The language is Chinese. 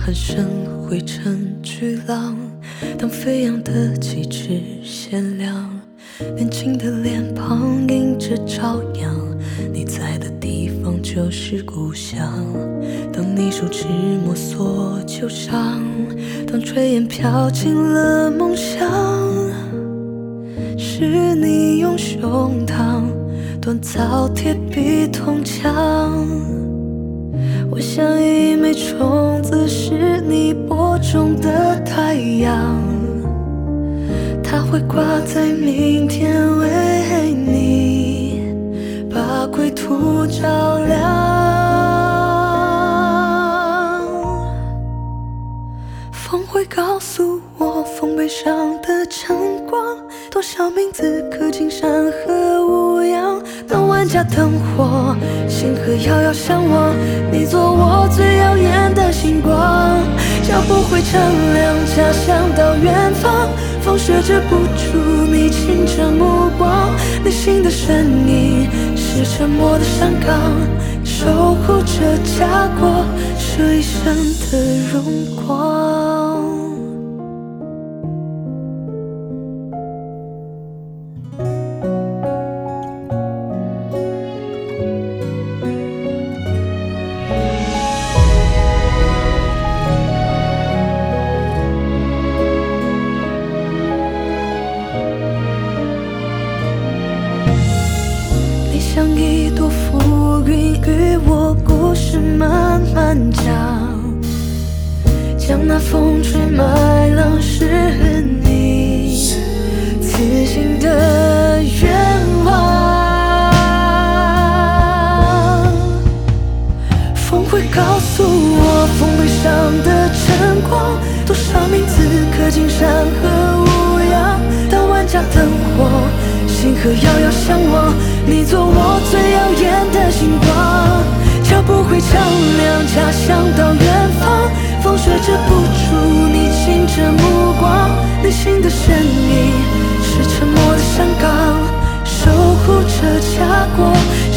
喊声汇成巨浪，当飞扬的旗帜鲜亮，年轻的脸庞映着朝阳，你在的地方就是故乡。当你手指摩挲旧伤，当炊烟飘进了梦乡，是你用胸膛锻造铁壁铜墙。我像一枚种子，是你播种的太阳，它会挂在明天，为你把归途照亮。风会告诉我，风背上的晨光，多少名字刻进山河无恙。当万家灯火，星河遥遥相望，你做我最耀眼的星光。脚步会丈量家乡到远方，风雪遮不住你清澈目光。内心的声音是沉默的山岗，守护着家国这一生的荣光。像一朵浮云，与我故事慢慢讲，将那风吹麦浪是你此行的愿望。风会告诉我，风背上的晨光，多少名字刻进山河无恙。当万家灯火，星河遥遥相望，你做我最耀眼的星光。脚步会丈量家乡到远方，风雪遮不住你清澈目光。内心的声音是沉默的山岗，守护着家国